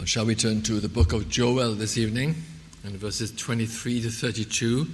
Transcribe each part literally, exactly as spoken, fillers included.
Well, shall we turn to the book of Joel this evening, and verses twenty-three to thirty-two,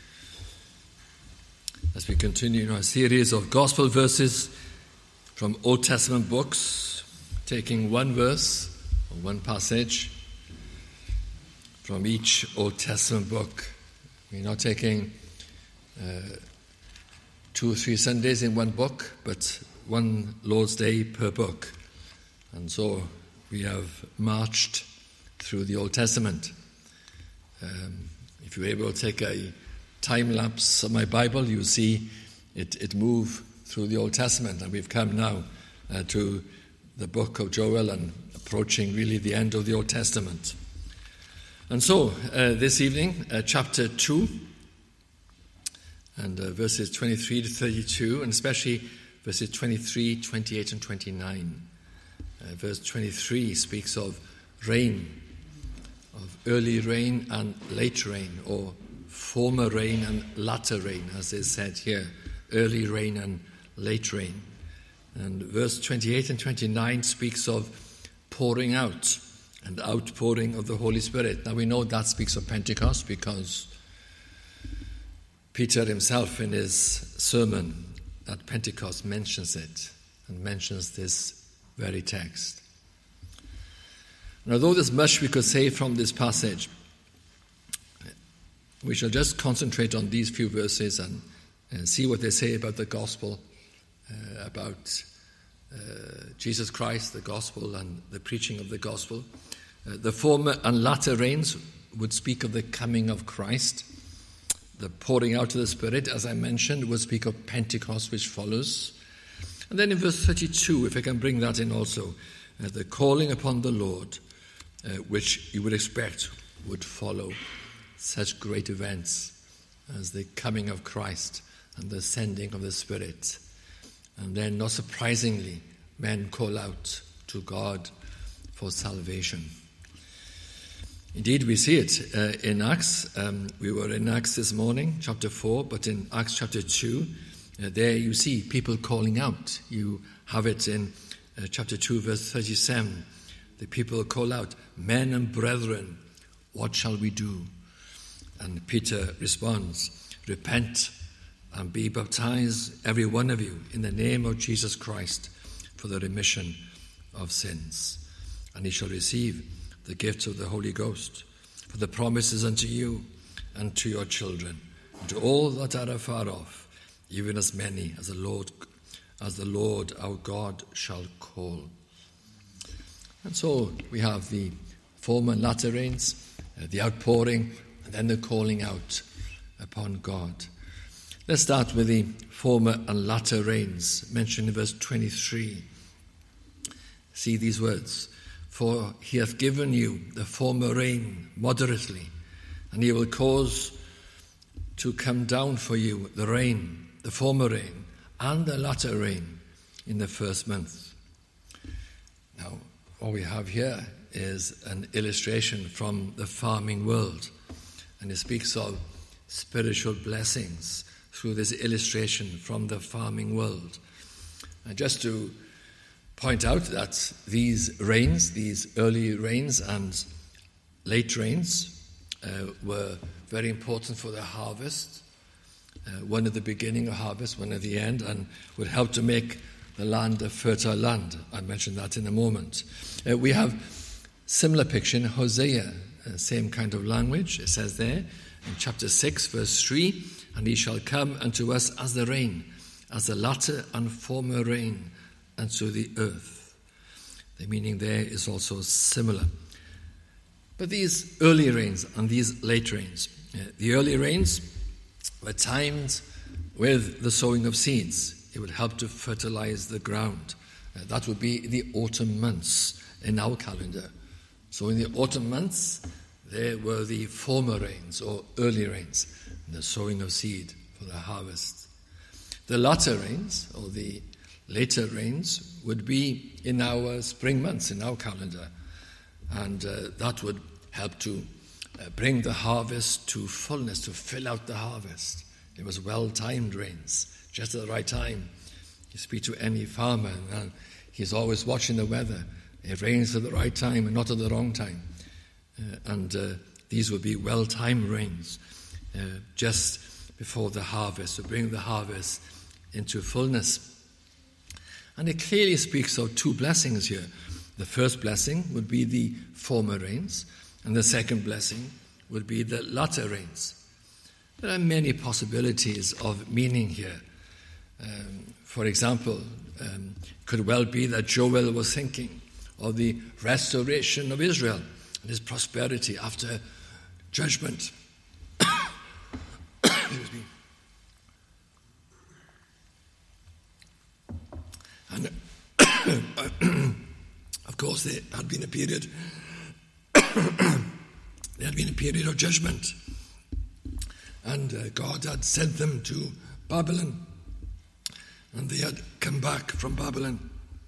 as we continue in our series of gospel verses from Old Testament books, taking one verse or one passage from each Old Testament book. We're not taking uh, two or three Sundays in one book, but one Lord's Day per book. And so we have marched through the Old Testament. Um, if you're able to take a time lapse of my Bible, you'll see it, it move through the Old Testament. And we've come now uh, to the book of Joel and approaching really the end of the Old Testament. And so uh, this evening, uh, chapter two, and uh, verses twenty-three to thirty-two, and especially verses twenty-three, twenty-eight, and twenty-nine. Uh, verse twenty-three speaks of rain, of early rain and late rain, or former rain and latter rain, as is said here, early rain and late rain. And verse twenty-eight and twenty-nine speaks of pouring out and outpouring of the Holy Spirit. Now we know that speaks of Pentecost because Peter himself in his sermon at Pentecost mentions it and mentions this very text. And although there's much we could say from this passage, we shall just concentrate on these few verses and, and see what they say about the gospel, uh, about uh, Jesus Christ, the gospel, and the preaching of the gospel. Uh, the former and latter rains would speak of the coming of Christ. The pouring out of the Spirit, as I mentioned, would speak of Pentecost, which follows. And then in verse thirty-two, if I can bring that in also, uh, the calling upon the Lord, uh, which you would expect would follow such great events as the coming of Christ and the sending of the Spirit. And then, not surprisingly, men call out to God for salvation. Indeed, we see it uh, in Acts. Um, we were in Acts this morning, chapter four, but in Acts chapter two, uh, there you see people calling out. You have it in uh, chapter two, verse thirty-seven. The people call out, "Men and brethren, what shall we do?" And Peter responds, "Repent and be baptized, every one of you, in the name of Jesus Christ, for the remission of sins. And ye shall receive the gift of the Holy Ghost, for the promise is unto you and to your children, and to all that are afar off, even as many as the Lord, as the Lord our God shall call." And so we have the former and latter rains, uh, the outpouring, and then the calling out upon God. Let's start with the former and latter rains mentioned in verse twenty-three. See these words: "For he hath given you the former rain moderately, and he will cause to come down for you the rain, the former rain, and the latter rain in the first month." Now, what we have here is an illustration from the farming world, and it speaks of spiritual blessings through this illustration from the farming world. And just to point out that these rains, these early rains and late rains, uh, were very important for the harvest, uh, one at the beginning of harvest, one at the end, and would help to make the land a fertile land. I mentioned that in a moment. Uh, we have similar picture in Hosea, uh, same kind of language. It says there in chapter six, verse three, "And he shall come unto us as the rain, as the latter and former rain unto the earth." The meaning there is also similar. But these early rains and these late rains, uh, the early rains were timed with the sowing of seeds. It would help to fertilize the ground. Uh, that would be the autumn months in our calendar. So in the autumn months, there were the former rains or early rains, and the sowing of seed for the harvest. The latter rains, or the later rains, would be in our spring months, in our calendar. And uh, that would help to uh, bring the harvest to fullness, to fill out the harvest. It was well-timed rains, just at the right time. You speak to any farmer, and he's always watching the weather It rains at the right time and not at the wrong time. Uh, and uh, these would be well-timed rains uh, just before the harvest, to bring the harvest into fullness. And it clearly speaks of two blessings here. The first blessing would be the former rains, and the second blessing would be the latter rains. There are many possibilities of meaning here. Um, for example, um, it could well be that Joel was thinking of the restoration of Israel and his prosperity after judgment. Excuse me. And of course, there had been a period. there had been a period of judgment, and uh, God had sent them to Babylon, and they had come back from Babylon.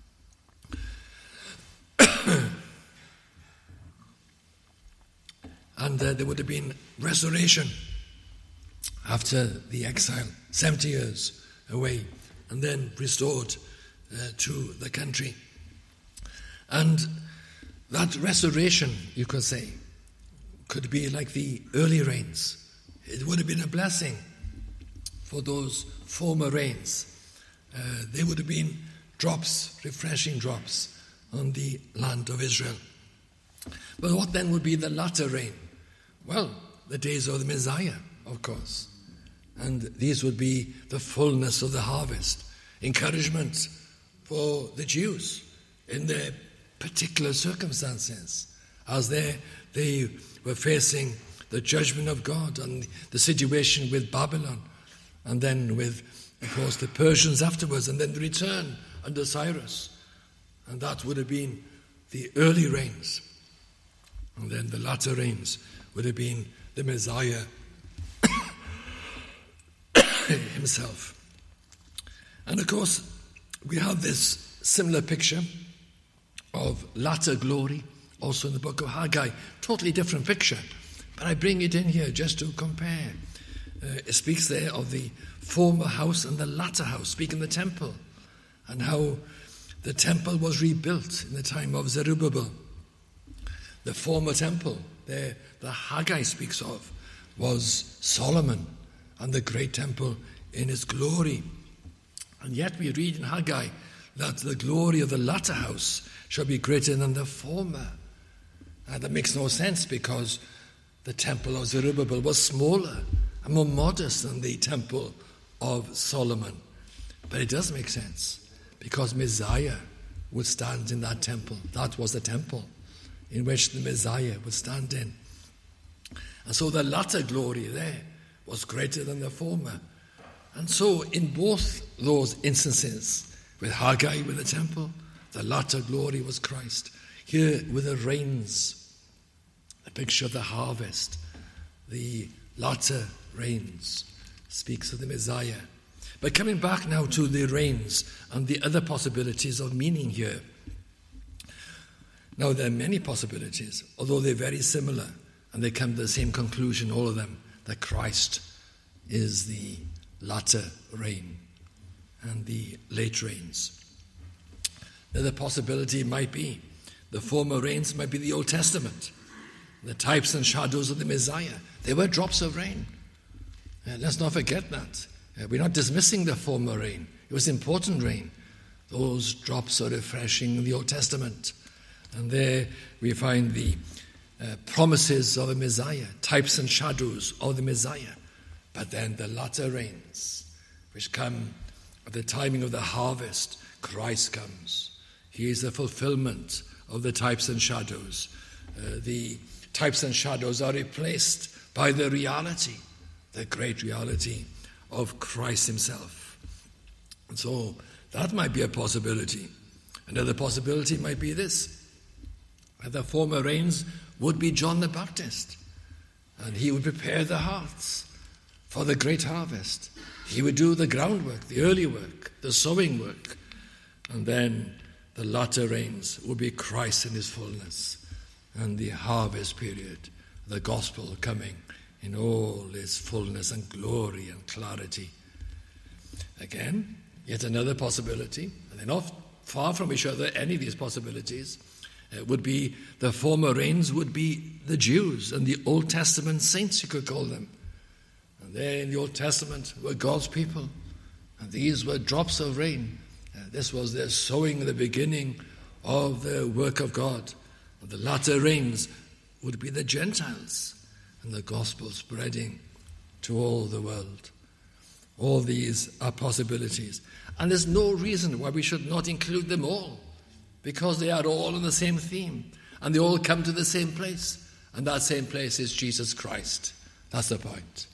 And uh, there would have been restoration after the exile, seventy years away, and then restored uh, to the country. And that restoration, you could say, could be like the early rains. It would have been a blessing for those former rains. Uh, they would have been drops, refreshing drops on the land of Israel. But what then would be the latter rain? Well, the days of the Messiah, of course. And these would be the fullness of the harvest, encouragement for the Jews in their particular circumstances, as they, they were facing the judgment of God and the situation with Babylon, and then with, of course, the Persians afterwards, and then the return under Cyrus. And that would have been the early rains. And then the latter rains would have been the Messiah himself. And of course, we have this similar picture of latter glory also in the book of Haggai. Totally different picture, but I bring it in here just to compare. Uh, it speaks there of the former house and the latter house, speaking the temple, and how the temple was rebuilt in the time of Zerubbabel. The former temple there, the Haggai speaks of, was Solomon and the great temple in its glory. And yet we read in Haggai that the glory of the latter house shall be greater than the former. And that makes no sense, because the temple of Zerubbabel was smaller and more modest than the temple of Solomon. But it does make sense, because Messiah would stand in that temple. That was the temple in which the Messiah would stand in. And so the latter glory there was greater than the former. And so in both those instances, with Haggai with the temple, the latter glory was Christ. Here with the rains, the picture of the harvest, the latter rains speaks of the Messiah. But coming back now to the rains and the other possibilities of meaning here. Now, there are many possibilities, although they're very similar, and they come to the same conclusion, all of them, that Christ is the latter rain and the late rains. Now, the possibility might be the former rains might be the Old Testament, the types and shadows of the Messiah. They were drops of rain. Uh, let's not forget that. Uh, we're not dismissing the former rain. It was important rain. Those drops are refreshing in the Old Testament. And there we find the uh, promises of the Messiah, types and shadows of the Messiah. But then the latter rains, which come at the timing of the harvest, Christ comes. He is the fulfillment of the types and shadows. Uh, the types and shadows are replaced by the reality, the great reality of Christ himself. And so that might be a possibility. Another possibility might be this: that the former rains would be John the Baptist, and he would prepare the hearts for the great harvest. He would do the groundwork, the early work, the sowing work, and then the latter rains would be Christ in his fullness, and the harvest period, the gospel coming in all its fullness and glory and clarity. Again, yet another possibility, and they're not far from each other, any of these possibilities, uh, would be, the former rains would be the Jews and the Old Testament saints, you could call them. And they in the Old Testament were God's people. And these were drops of rain. Uh, this was their sowing, the beginning of the work of God. And the latter rains would be the Gentiles and the gospel spreading to all the world. All these are possibilities. And there's no reason why we should not include them all, because they are all on the same theme and they all come to the same place. And that same place is Jesus Christ. That's the point.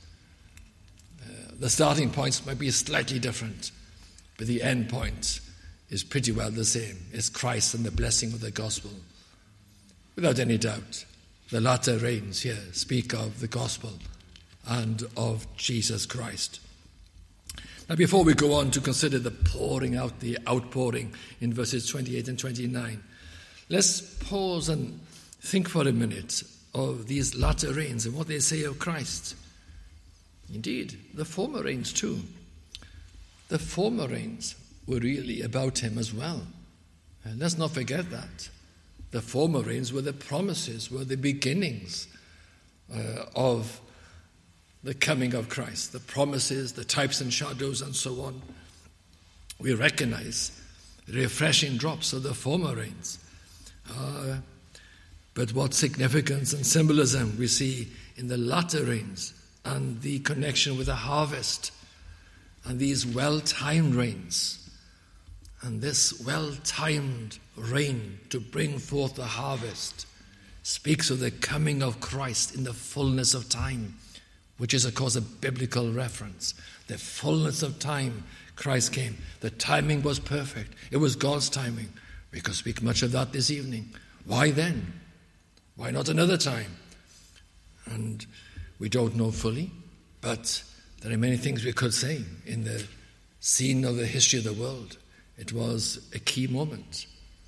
Uh, the starting points might be slightly different, but the end point is pretty well the same. It's Christ and the blessing of the gospel. Without any doubt, the latter rains here speak of the gospel and of Jesus Christ. Now, before we go on to consider the pouring out, the outpouring in verses twenty-eight and twenty-nine, let's pause and think for a minute of these latter rains and what they say of Christ. Indeed, the former rains too. The former rains were really about him as well. And let's not forget that. The former rains were the promises, were the beginnings uh, of the coming of Christ, the promises, the types and shadows and so on. We recognize the refreshing drops of the former rains. Uh, but what significance and symbolism we see in the latter rains and the connection with the harvest and these well-timed rains. And this well-timed rain to bring forth the harvest speaks of the coming of Christ in the fullness of time, which is, of course, a biblical reference. The fullness of time, Christ came. The timing was perfect. It was God's timing. We could speak much of that this evening. Why then? Why not another time? And we don't know fully, but there are many things we could say in the scene of the history of the world. It was a key moment.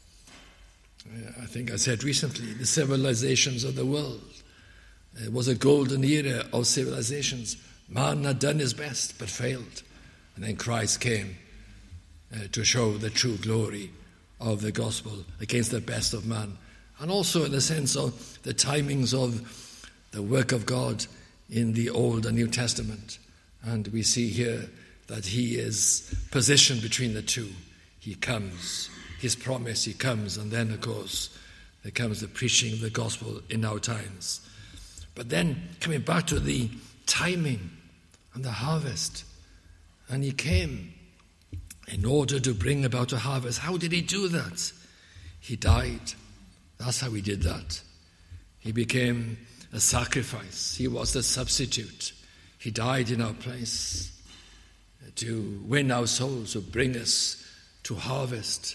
I think I said recently, the civilizations of the world. It was a golden era of civilizations. Man had done his best, but failed. And then Christ came uh, to show the true glory of the gospel against the best of man. And also in the sense of the timings of the work of God in the Old and New Testament. And we see here that he is positioned between the two. He comes, his promise, he comes, and then, of course, there comes the preaching of the gospel in our times. But then, coming back to the timing and the harvest, and he came in order to bring about a harvest. How did he do that? He died. That's how he did that. He became a sacrifice. He was the substitute. He died in our place to win our souls, to bring us to harvest.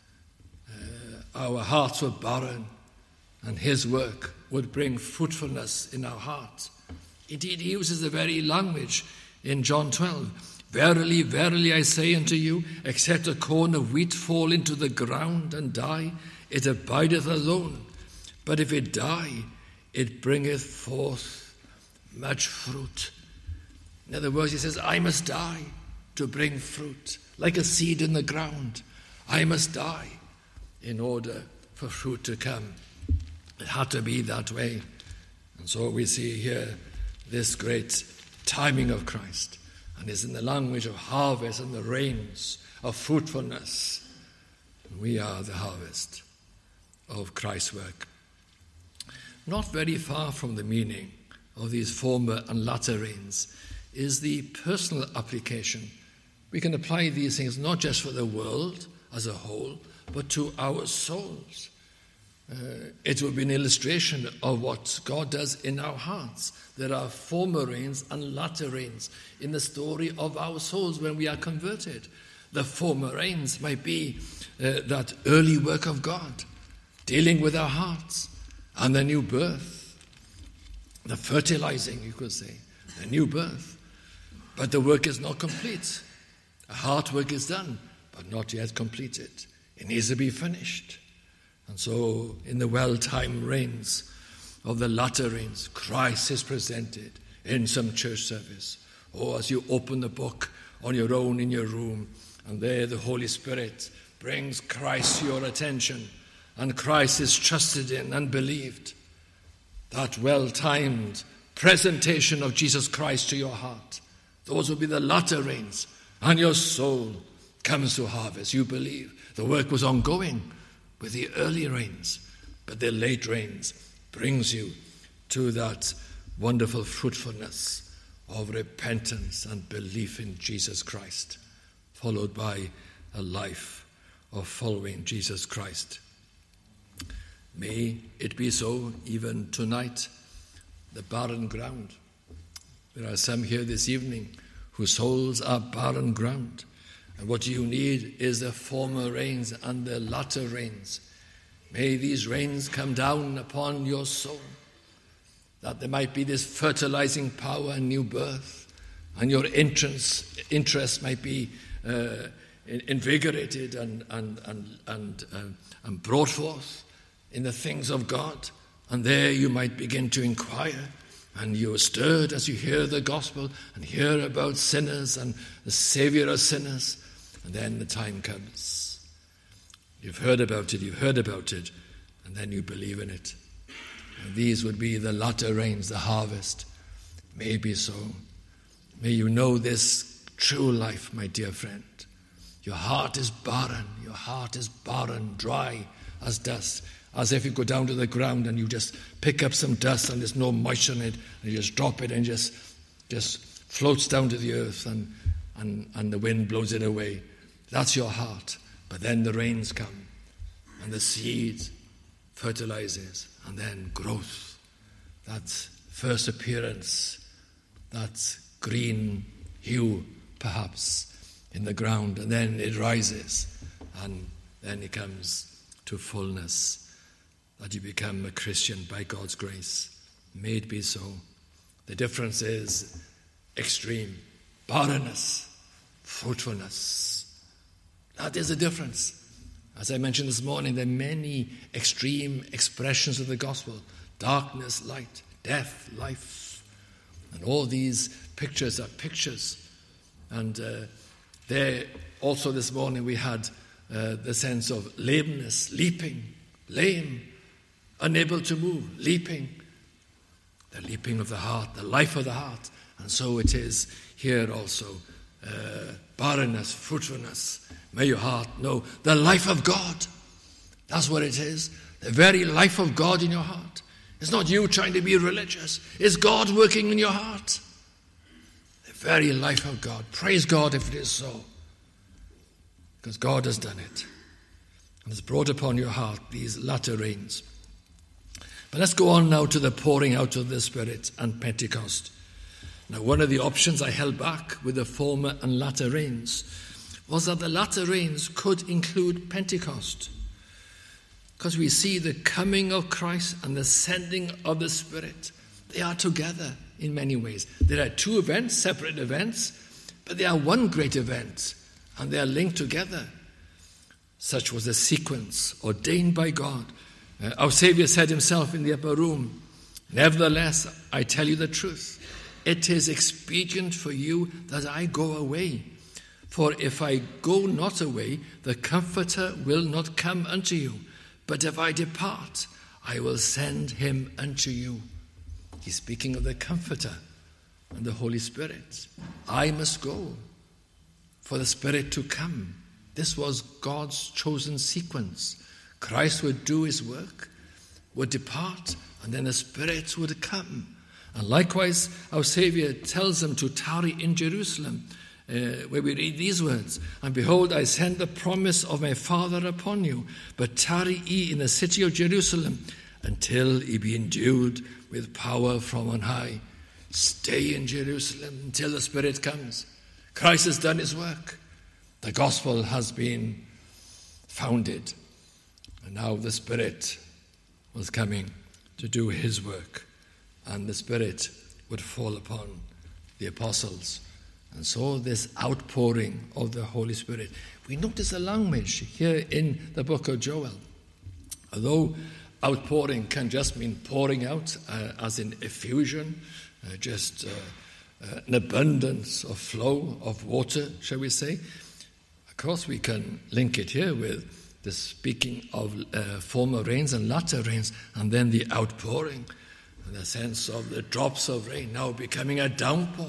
Uh, our hearts were barren, and his work would bring fruitfulness in our hearts. Indeed, he uses the very language in John twelve. Verily, verily, I say unto you, except a corn of wheat fall into the ground and die, it abideth alone. But if it die, it bringeth forth much fruit. In other words, he says, I must die to bring fruit. Like a seed in the ground, I must die in order for fruit to come. It had to be that way. And so we see here this great timing of Christ. And it's in the language of harvest and the rains of fruitfulness. We are the harvest of Christ's work. Not very far from the meaning of these former and latter rains is the personal application. We can apply these things not just for the world as a whole, but to our souls. Uh, it will be an illustration of what God does in our hearts. There are former rains and latter rains in the story of our souls when we are converted. The former rains might be uh, that early work of God, dealing with our hearts, and the new birth, the fertilizing, you could say, the new birth. But the work is not complete. The heart work is done, but not yet completed. It needs to be finished. And so, in the well-timed rains of the latter rains, Christ is presented in some church service. Or as you open the book on your own in your room, and there the Holy Spirit brings Christ to your attention, and Christ is trusted in and believed, that well-timed presentation of Jesus Christ to your heart, those will be the latter rains, and your soul comes to harvest. You believe. The work was ongoing with the early rains, but the late rains brings you to that wonderful fruitfulness of repentance and belief in Jesus Christ, followed by a life of following Jesus Christ. May it be so even tonight, the barren ground. There are some here this evening whose souls are barren ground. And what you need is the former rains and the latter rains. May these rains come down upon your soul, that there might be this fertilizing power and new birth, and your interest, interest might be uh, invigorated and, and, and, and, uh, and brought forth in the things of God. And there you might begin to inquire, and you are stirred as you hear the gospel and hear about sinners and the Savior of sinners. And then the time comes. You've heard about it, you've heard about it, and then you believe in it. And these would be the latter rains, the harvest. May it be so. May you know this true life, my dear friend. Your heart is barren. Your heart is barren, dry as dust. As if you go down to the ground and you just pick up some dust and there's no moisture in it, and you just drop it and just just floats down to the earth, and, and, and the wind blows it away. That's your heart. But then the rains come, and the seed fertilizes, and then growth. That first appearance, that green hue, perhaps, in the ground, and then it rises, and then it comes to fullness, that you become a Christian by God's grace. May it be so. The difference is extreme. Barrenness, fruitfulness. That is the difference. As I mentioned this morning, there are many extreme expressions of the gospel. Darkness, light, death, life. And all these pictures are pictures. And uh, there also this morning we had uh, the sense of lameness, leaping, lame, unable to move, leaping. The leaping of the heart, the life of the heart. And so it is here also. Uh, barrenness, fruitfulness. May your heart know the life of God. That's what it is. The very life of God in your heart. It's not you trying to be religious. It's God working in your heart. The very life of God. Praise God if it is so. Because God has done it. And has brought upon your heart these latter rains. But let's go on now to the pouring out of the Spirit and Pentecost. Now, one of the options I held back with the former and latter rains was that the latter rains could include Pentecost. Because we see the coming of Christ and the sending of the Spirit. They are together in many ways. There are two events, separate events, but they are one great event, and they are linked together. Such was the sequence ordained by God. Uh, our Saviour said himself in the upper room, "Nevertheless, I tell you the truth. It is expedient for you that I go away. For if I go not away, the Comforter will not come unto you. But if I depart, I will send him unto you." He's speaking of the Comforter and the Holy Spirit. I must go for the Spirit to come. This was God's chosen sequence. Christ would do his work, would depart, and then the Spirit would come. And likewise, our Saviour tells them to tarry in Jerusalem, uh, where we read these words, "And behold, I send the promise of my Father upon you, but tarry ye in the city of Jerusalem, until ye be endued with power from on high." Stay in Jerusalem until the Spirit comes. Christ has done his work. The gospel has been founded. And now the Spirit was coming to do his work. And the Spirit would fall upon the apostles. And so this outpouring of the Holy Spirit. We notice a language here in the book of Joel. Although outpouring can just mean pouring out, uh, as in effusion, uh, just uh, uh, an abundance of flow of water, shall we say. Of course, we can link it here with the speaking of uh, former rains and latter rains, and then the outpouring, and the sense of the drops of rain now becoming a downpour.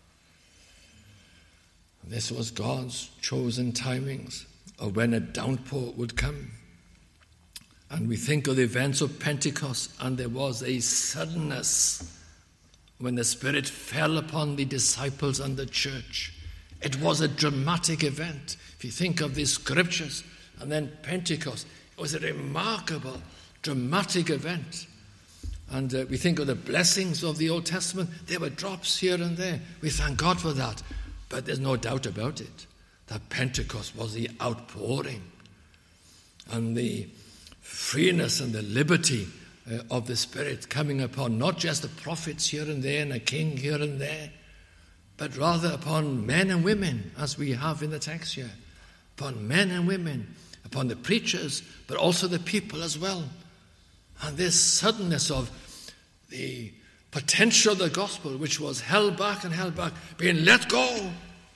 This was God's chosen timings of when a downpour would come. And we think of the events of Pentecost, and there was a suddenness when the Spirit fell upon the disciples and the church. It was a dramatic event. If you think of the scriptures, and then Pentecost, it was a remarkable, dramatic event. And uh, we think of the blessings of the Old Testament. There were drops here and there. We thank God for that. But there's no doubt about it, that Pentecost was the outpouring and the freeness and the liberty uh, of the Spirit coming upon not just the prophets here and there and a king here and there, but rather upon men and women, as we have in the text here, upon men and women, upon the preachers, but also the people as well. And this suddenness of the potential of the gospel, which was held back and held back, being let go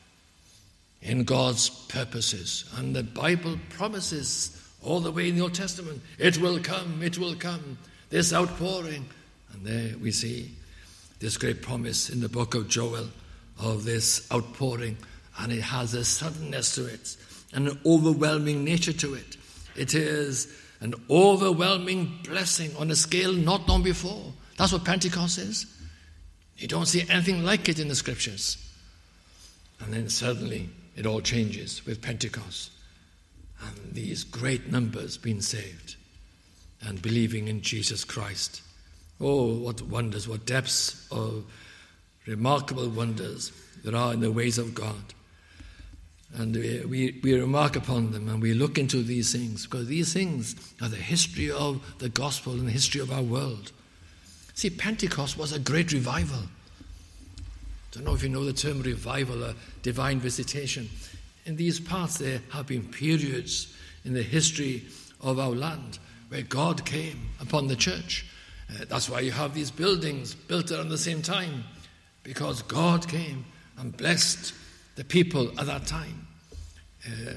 in God's purposes. And the Bible promises all the way in the Old Testament, it will come, it will come, this outpouring. And there we see this great promise in the book of Joel of this outpouring, and it has a suddenness to it, an overwhelming nature to it. It is an overwhelming blessing on a scale not known before. That's what Pentecost is. You don't see anything like it in the scriptures. And then suddenly it all changes with Pentecost. And these great numbers being saved and believing in Jesus Christ. Oh, what wonders, what depths of remarkable wonders there are in the ways of God. And we, we remark upon them and we look into these things, because these things are the history of the gospel and the history of our world. See, Pentecost was a great revival. I don't know if you know the term revival, or divine visitation. In these parts there have been periods in the history of our land where God came upon the church. Uh, that's why you have these buildings built around the same time, because God came and blessed the people at that time. Uh,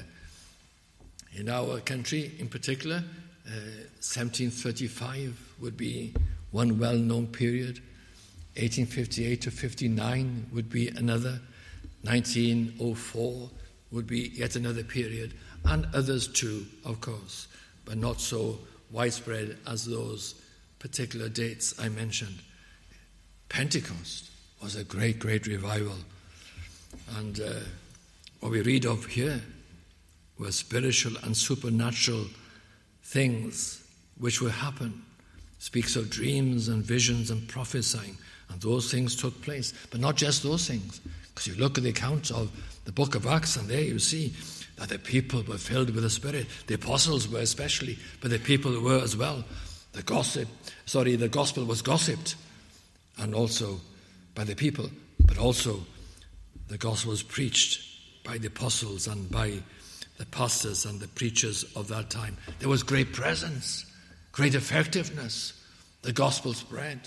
in our country in particular, uh, seventeen thirty-five would be one well-known period. eighteen fifty-eight to fifty-nine would be another. nineteen oh four would be yet another period. And others too, of course, but not so widespread as those particular dates I mentioned. Pentecost was a great, great revival. And uh, what we read of here were spiritual and supernatural things which will happen. Speaks of dreams and visions and prophesying, and those things took place. But not just those things, because you look at the account of the book of Acts, and there you see that the people were filled with the Spirit. The apostles were especially, but the people were as well. The gossip, sorry, the gospel was gossiped, and also by the people, but also the gospel was preached by the apostles and by the pastors and the preachers of that time. There was great presence, great effectiveness. The gospel spread.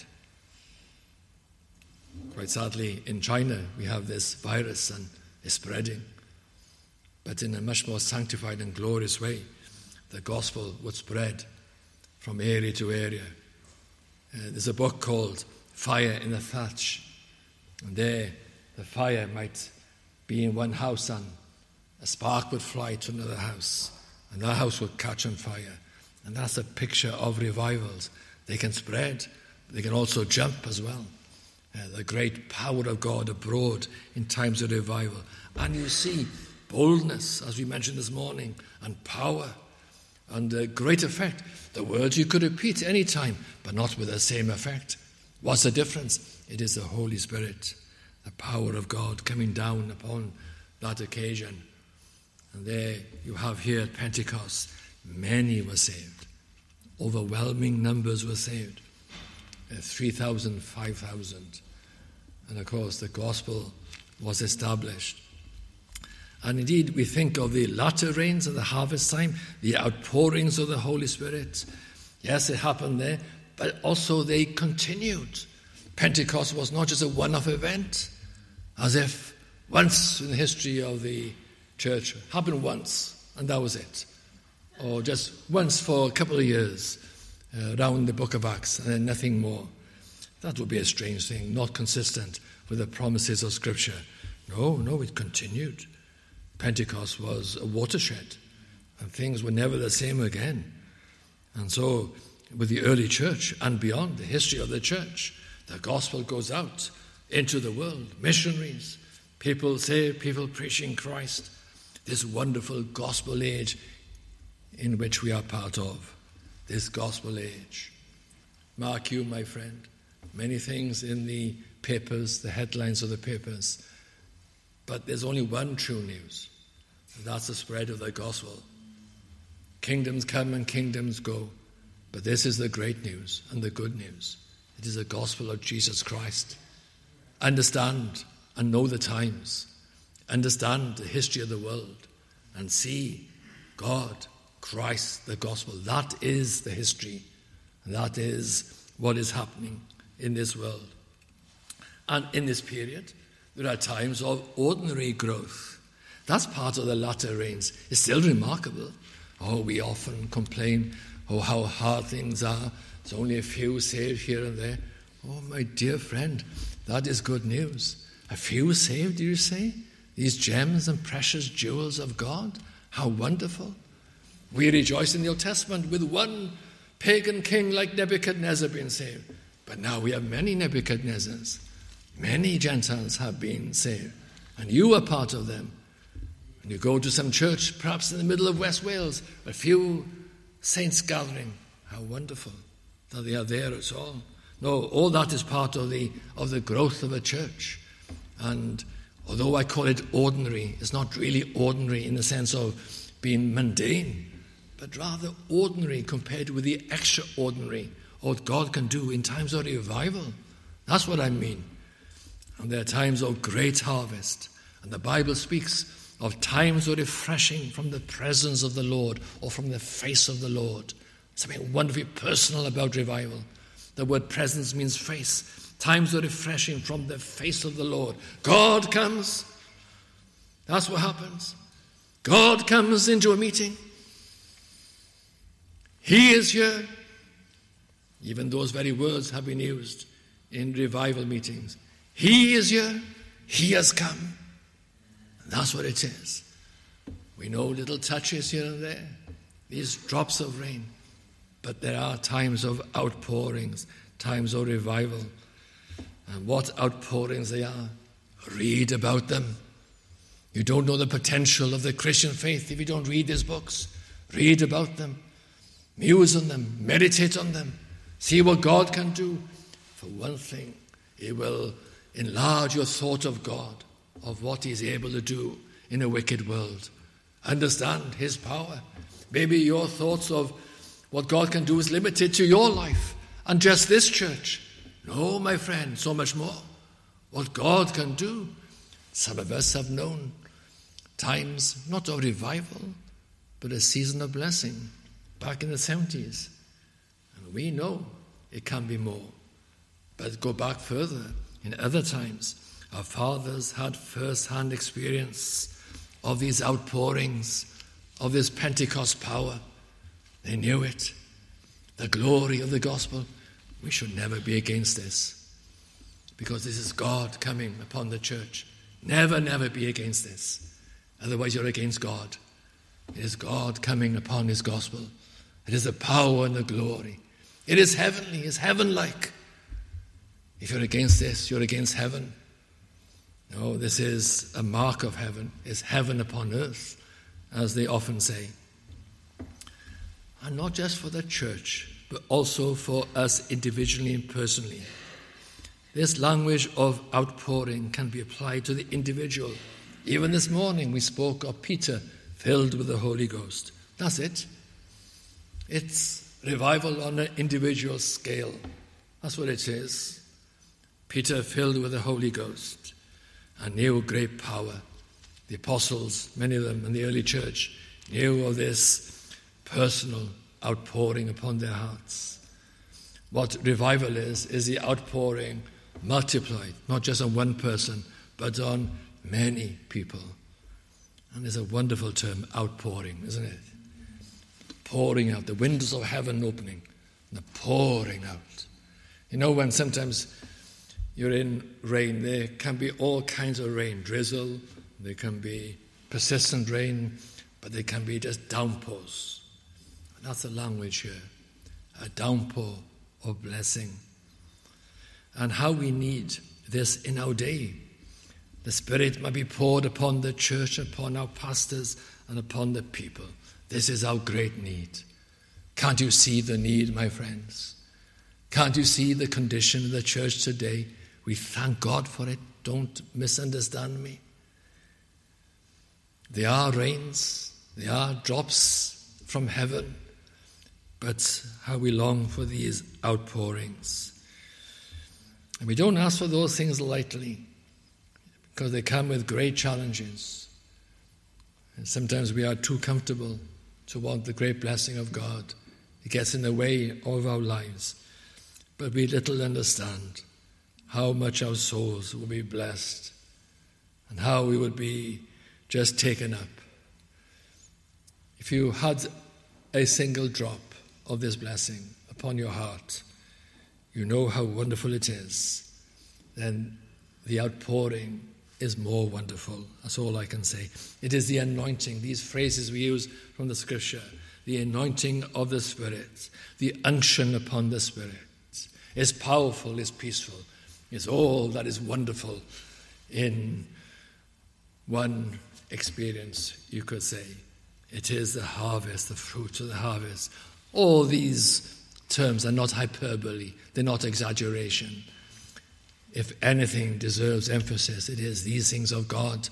Quite sadly, in China, we have this virus and it's spreading. But in a much more sanctified and glorious way, the gospel would spread from area to area. Uh, there's a book called Fire in the Thatch. And there, the fire might be in one house and a spark would fly to another house. And that house would catch on fire. And that's a picture of revivals. They can spread, but they can also jump as well. Uh, the great power of God abroad in times of revival. And you see boldness, as we mentioned this morning, and power, and uh, great effect. The words you could repeat any time, but not with the same effect. What's the difference? It is the Holy Spirit, the power of God coming down upon that occasion. And there you have here at Pentecost, many were saved. Overwhelming numbers were saved. Uh, three thousand, five thousand. And of course the gospel was established. And indeed we think of the latter rains of the harvest time, the outpourings of the Holy Spirit. Yes, it happened there, but also they continued. Pentecost was not just a one-off event, as if once in the history of the church, happened once, and that was it. or just once for a couple of years uh, around the book of Acts and then nothing more. That would be a strange thing, not consistent with the promises of Scripture. No, no, it continued. Pentecost was a watershed, and things were never the same again. And so, with the early church and beyond, the history of the church, the gospel goes out into the world. Missionaries, people saved, people preaching Christ. This wonderful gospel age in which we are part of. This gospel age. Mark you, my friend, many things in the papers, the headlines of the papers, but there's only one true news, and that's the spread of the gospel. Kingdoms come and kingdoms go, but this is the great news and the good news. It is the gospel of Jesus Christ. Understand and know the times. Understand the history of the world and see God, Christ, the gospel. That is the history. That is what is happening in this world. And in this period, there are times of ordinary growth. That's part of the latter rains. It's still remarkable. Oh, we often complain, oh, how hard things are. There's only a few saved here and there. Oh, my dear friend, that is good news. A few saved, do you say? These gems and precious jewels of God? How wonderful. We rejoice in the Old Testament with one pagan king like Nebuchadnezzar being saved. But now we have many Nebuchadnezzars. Many Gentiles have been saved. And you are part of them. And you go to some church, perhaps in the middle of West Wales, a few saints gathering. How wonderful that they are there at all. No, all that is part of the of the growth of a church. And although I call it ordinary, it's not really ordinary in the sense of being mundane, but rather ordinary compared with the extraordinary, what God can do in times of revival. That's what I mean. And there are times of great harvest. And the Bible speaks of times of refreshing from the presence of the Lord or from the face of the Lord. Something wonderfully personal about revival. The word presence means face. Times of refreshing from the face of the Lord. God comes. That's what happens. God comes into a meeting. He is here. Even those very words have been used in revival meetings. He is here. He has come. That's what it is. We know little touches here and there, these drops of rain, but there are times of outpourings, times of revival. And what outpourings they are. Read about them. You don't know the potential of the Christian faith if you don't read these books. Read about them. Muse on them. Meditate on them. See what God can do. For one thing, it will enlarge your thought of God, of what He's able to do in a wicked world. Understand His power. Maybe your thoughts of what God can do is limited to your life and just this church. No, my friend, so much more. What God can do. Some of us have known times not of revival, but a season of blessing back in the seventies. And we know it can be more. But go back further. In other times, our fathers had first-hand experience of these outpourings, of this Pentecost power. They knew it. The glory of the gospel. We should never be against this, because this is God coming upon the church. Never, never be against this. Otherwise you're against God. It is God coming upon His gospel. It is the power and the glory. It is heavenly, it's heaven-like. If you're against this, you're against heaven. No, this is a mark of heaven. It's heaven upon earth, as they often say. And not just for the church, but also for us individually and personally. This language of outpouring can be applied to the individual. Even this morning we spoke of Peter filled with the Holy Ghost. That's it. It's revival on an individual scale. That's what it is. Peter filled with the Holy Ghost and knew great power. The apostles, many of them in the early church, knew of this personal outpouring upon their hearts. What revival is, is the outpouring multiplied, not just on one person, but on many people. And it's a wonderful term, outpouring, isn't it? pouring out, the windows of heaven opening, and the pouring out. You know, when sometimes you're in rain, there can be all kinds of rain, drizzle, there can be persistent rain, but there can be just downpours. And that's the language here, a downpour of blessing. And how we need this in our day. The Spirit might be poured upon the church, upon our pastors, and upon the people. This is our great need. Can't you see the need, my friends? Can't you see the condition of the church today? We thank God for it. Don't misunderstand me. There are rains, there are drops from heaven, but how we long for these outpourings. And we don't ask for those things lightly, because they come with great challenges. And sometimes we are too comfortable to want the great blessing of God. It gets in the way of our lives. But we little understand how much our souls will be blessed and how we would be just taken up. If you had a single drop of this blessing upon your heart, you know how wonderful it is. Then the outpouring is more wonderful. That's all I can say. It is the anointing, these phrases we use from the scripture, the anointing of the Spirit, the unction upon the Spirit. It's powerful, it's peaceful, it's all that is wonderful in one experience, you could say. It is the harvest, the fruit of the harvest. All these terms are not hyperbole, they're not exaggeration. If anything deserves emphasis, it is these things of God.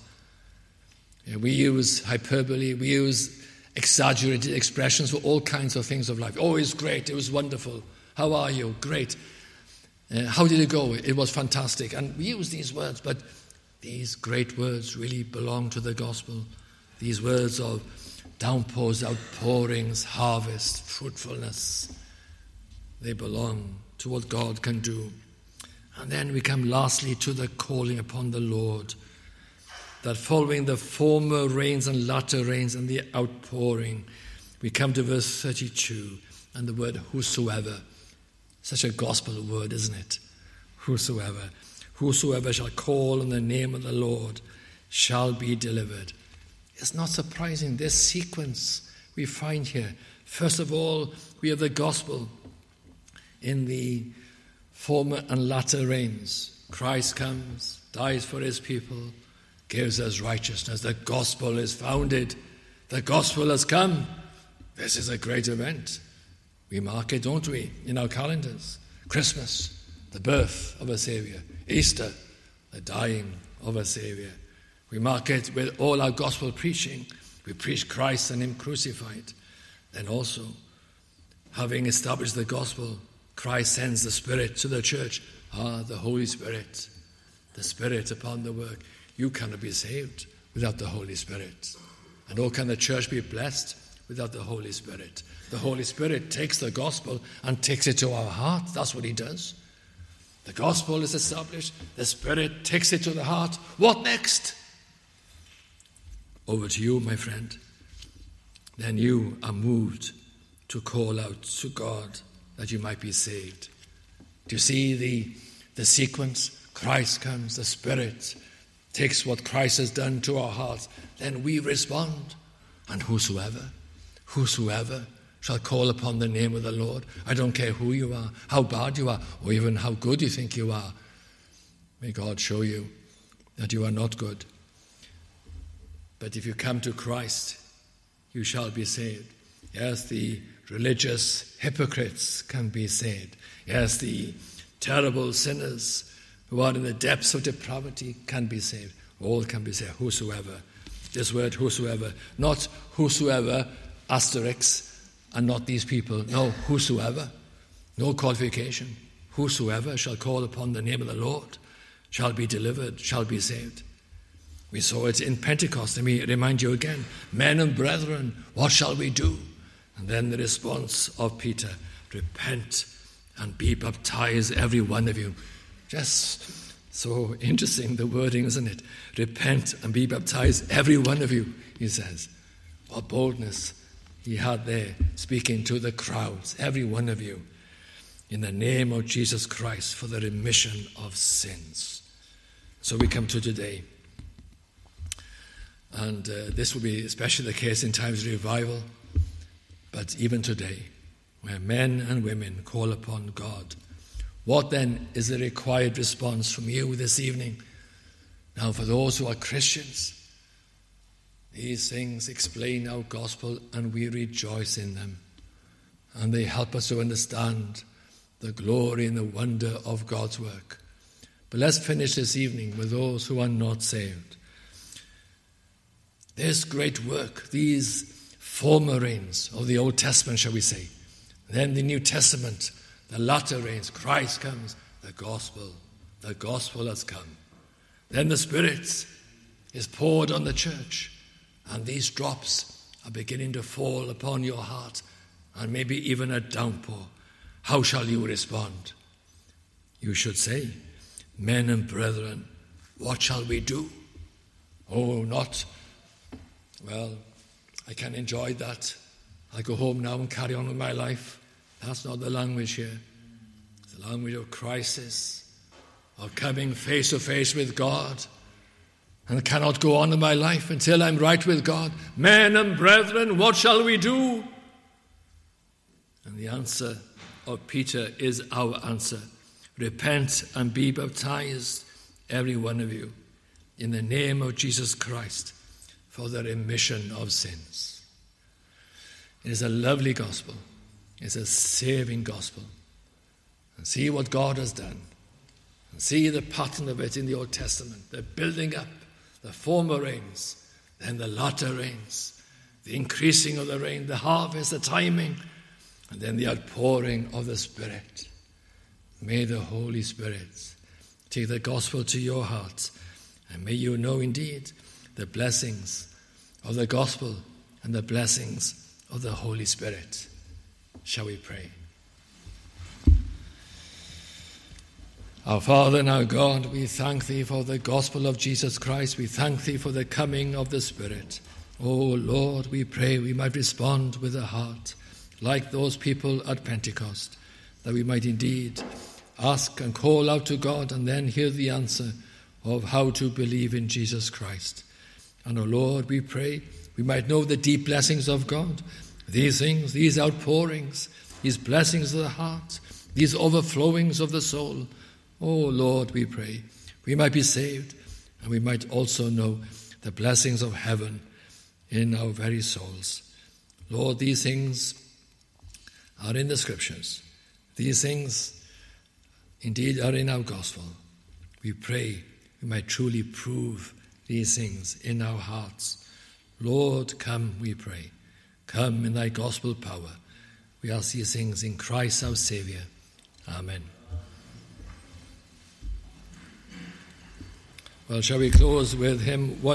We use hyperbole, we use exaggerated expressions for all kinds of things of life. Oh, it's great, it was wonderful. How are you? Great. Uh, how did it go? It was fantastic. And we use these words, but these great words really belong to the gospel. These words of downpours, outpourings, harvest, fruitfulness, they belong to what God can do. And then we come lastly to the calling upon the Lord, that following the former rains and latter rains and the outpouring, we come to verse thirty-two and the word whosoever. Such a gospel word, isn't it? Whosoever. Whosoever shall call on the name of the Lord shall be delivered. It's not surprising, this sequence we find here. First of all, we have the gospel in the former and latter rains. Christ comes, dies for his people, gives us righteousness. The gospel is founded. The gospel has come. This is a great event. We mark it, don't we, in our calendars? Christmas, the birth of a Saviour. Easter, the dying of a Saviour. We mark it with all our gospel preaching. We preach Christ and him crucified. Then also, having established the gospel, Christ sends the Spirit to the church. Ah, the Holy Spirit, the Spirit upon the work. You cannot be saved without the Holy Spirit. And nor can the church be blessed without the Holy Spirit. The Holy Spirit takes the gospel and takes it to our heart. That's what he does. The gospel is established. The Spirit takes it to the heart. What next? Over to you, my friend. Then you are moved to call out to God that you might be saved. Do you see the, the sequence? Christ comes, the Spirit takes what Christ has done to our hearts. Then we respond. And whosoever, whosoever shall call upon the name of the Lord. I don't care who you are, how bad you are, or even how good you think you are. May God show you that you are not good. But if you come to Christ, you shall be saved. Yes, the religious hypocrites can be saved. Yes, the terrible sinners who are in the depths of depravity can be saved. All can be saved. Whosoever. This word whosoever. Not whosoever, asterisk, and not these people. No, whosoever. No qualification. Whosoever shall call upon the name of the Lord shall be delivered, shall be saved. We saw it in Pentecost. Let me remind you again. Men and brethren, what shall we do? And then the response of Peter, repent and be baptized, every one of you. Just so interesting, the wording, isn't it? Repent and be baptized, every one of you, he says. What boldness. he had there, speaking to the crowds, every one of you, in the name of Jesus Christ, for the remission of sins. So we come to today. And uh, this will be especially the case in times of revival, but even today, where men and women call upon God. What then is the required response from you this evening? Now, for those who are Christians, these things explain our gospel and we rejoice in them. And they help us to understand the glory and the wonder of God's work. But let's finish this evening with those who are not saved. This great work, these former rains of the Old Testament, shall we say, then the New Testament, the latter rains, Christ comes, the gospel, the gospel has come. Then the Spirit is poured on the church, and these drops are beginning to fall upon your heart, and maybe even a downpour. How shall you respond? You should say, men and brethren, what shall we do? Oh, not, well, I can enjoy that. I'll go home now and carry on with my life. That's not the language here. It's the language of crisis, of coming face to face with God. And I cannot go on with my life until I'm right with God. Men and brethren, what shall we do? And the answer of Peter is our answer. Repent and be baptized, every one of you, in the name of Jesus Christ, for the remission of sins. It is a lovely gospel. It's a saving gospel. And see what God has done. And see the pattern of it in the Old Testament. The building up, the former rains, then the latter rains, the increasing of the rain, the harvest, the timing, and then the outpouring of the Spirit. May the Holy Spirit take the gospel to your heart, and may you know indeed the blessings of the gospel and the blessings of the Holy Spirit. Shall we pray? Our Father and our God, we thank Thee for the gospel of Jesus Christ. We thank Thee for the coming of the Spirit. Oh Lord, we pray we might respond with a heart like those people at Pentecost, that we might indeed ask and call out to God and then hear the answer of how to believe in Jesus Christ. And, O Lord, we pray we might know the deep blessings of God, these things, these outpourings, these blessings of the heart, these overflowings of the soul. Oh, Lord, we pray we might be saved and we might also know the blessings of heaven in our very souls. Lord, these things are in the Scriptures. These things indeed are in our gospel. We pray we might truly prove these things in our hearts. Lord, come, we pray. Come in Thy gospel power. We ask these things in Christ our Saviour. Amen. Well, shall we close with hymn one?